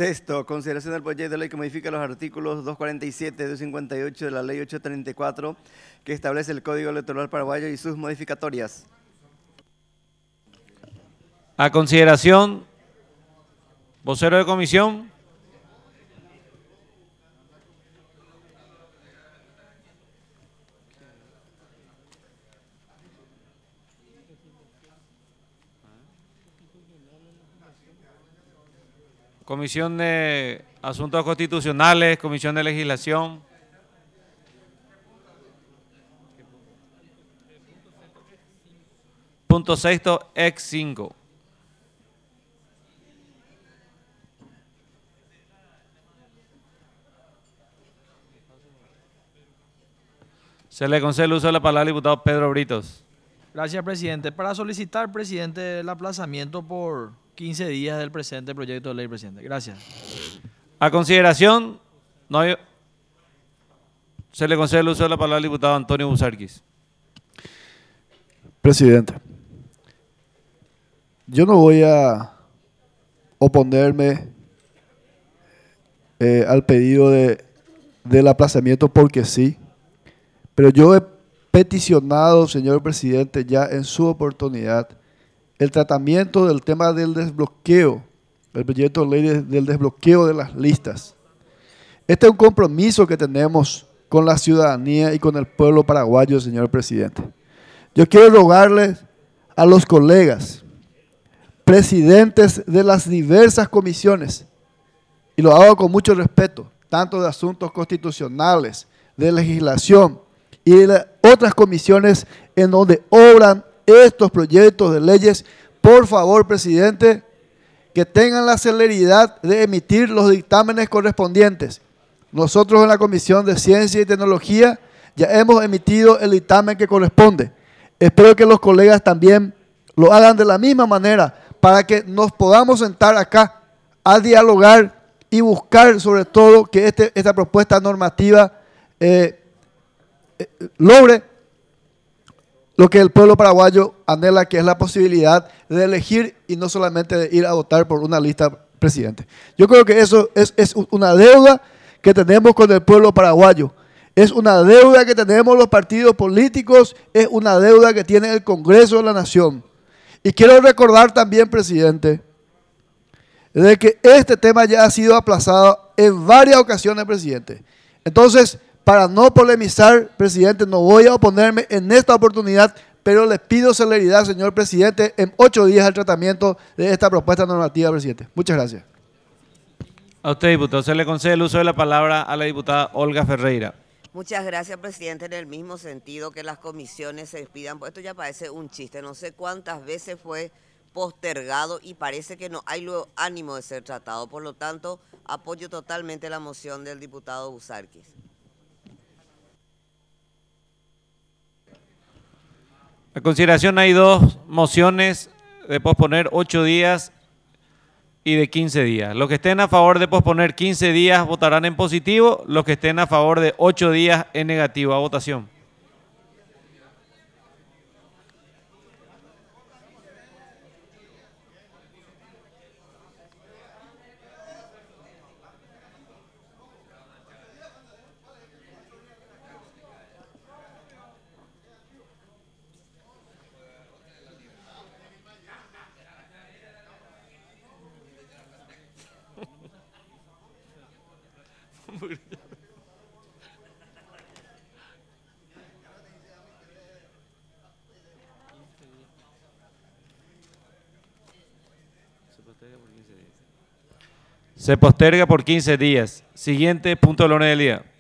Sexto, consideración del proyecto de ley que modifica los artículos 247 y 258 de la Ley 834, que establece el Código Electoral Paraguayo y sus modificatorias. A consideración, vocero de comisión. Comisión de Asuntos Constitucionales, Comisión de Legislación. Punto sexto, ex 5. Se le concede el uso de la palabra al diputado Pedro Britos. Gracias, presidente. Para solicitar, presidente, el aplazamiento por 15 días del presente proyecto de ley, presidente. Gracias. A consideración, se le concede el uso de la palabra al diputado Antonio Busarquis. Presidente, yo no voy a oponerme al pedido del aplazamiento porque sí, pero yo he peticionado, señor presidente, ya en su oportunidad, el tratamiento del tema del desbloqueo, el proyecto de ley del desbloqueo de las listas. Este es un compromiso que tenemos con la ciudadanía y con el pueblo paraguayo, señor presidente. Yo quiero rogarles a los colegas, presidentes de las diversas comisiones, y lo hago con mucho respeto, tanto de asuntos constitucionales, de legislación y de otras comisiones en donde obran estos proyectos de leyes, por favor, presidente, que tengan la celeridad de emitir los dictámenes correspondientes. Nosotros en la Comisión de Ciencia y Tecnología ya hemos emitido el dictamen que corresponde. Espero que los colegas también lo hagan de la misma manera para que nos podamos sentar acá a dialogar y buscar sobre todo que esta propuesta normativa logre lo que el pueblo paraguayo anhela, que es la posibilidad de elegir y no solamente de ir a votar por una lista presidente. Yo creo que eso es una deuda que tenemos con el pueblo paraguayo. Es una deuda que tenemos los partidos políticos, es una deuda que tiene el Congreso de la Nación. Y quiero recordar también, presidente, de que este tema ya ha sido aplazado en varias ocasiones, presidente. Entonces, para no polemizar, presidente, no voy a oponerme en esta oportunidad, pero les pido celeridad, señor presidente, en 8 días al tratamiento de esta propuesta normativa, presidente. Muchas gracias. A usted, diputado, se le concede el uso de la palabra a la diputada Olga Ferreira. Muchas gracias, presidente. En el mismo sentido que las comisiones se despidan, pues esto ya parece un chiste. No sé cuántas veces fue postergado y parece que no hay luego ánimo de ser tratado. Por lo tanto, apoyo totalmente la moción del diputado Busarquis. A consideración hay dos mociones de posponer 8 días y de 15 días. Los que estén a favor de posponer 15 días votarán en positivo, los que estén a favor de 8 días en negativo. A votación. Se posterga por 15 días. Siguiente punto del orden del día.